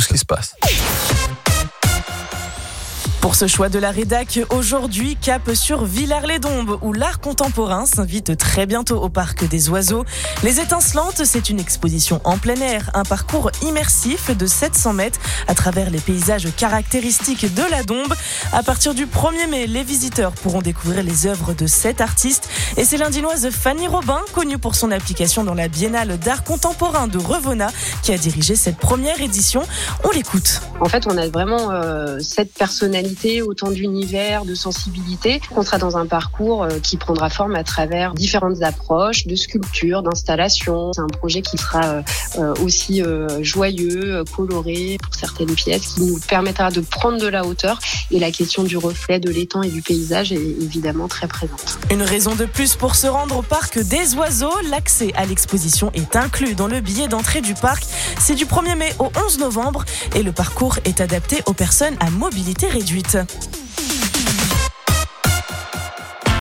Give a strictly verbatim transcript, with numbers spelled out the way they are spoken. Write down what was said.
tout ce qui se passe. Pour ce choix de la rédac, aujourd'hui, cap sur Villars-les-Dombes, où l'art contemporain s'invite très bientôt au Parc des Oiseaux. Les Étincelantes, c'est une exposition en plein air, un parcours immersif de sept cents mètres à travers les paysages caractéristiques de la Dombe. À partir du premier mai, les visiteurs pourront découvrir les œuvres de sept artistes. Et c'est l'Indinoise Fanny Robin, connue pour son application dans la Biennale d'art contemporain de Revona, qui a dirigé cette première édition. On l'écoute. En fait, on a vraiment euh, sept personnalités, autant d'univers, de sensibilités, qu'on sera dans un parcours euh, qui prendra forme à travers différentes approches de sculpture, d'installation. C'est un projet qui sera euh, aussi euh, joyeux, coloré pour certaines pièces, qui nous permettra de prendre de la hauteur. Et la question du reflet, de l'étang et du paysage est évidemment très présente. Une raison de plus pour se rendre au Parc des Oiseaux. L'accès à l'exposition est inclus dans le billet d'entrée du parc. C'est du premier mai au onze novembre et le parcours est adapté aux personnes à mobilité réduite.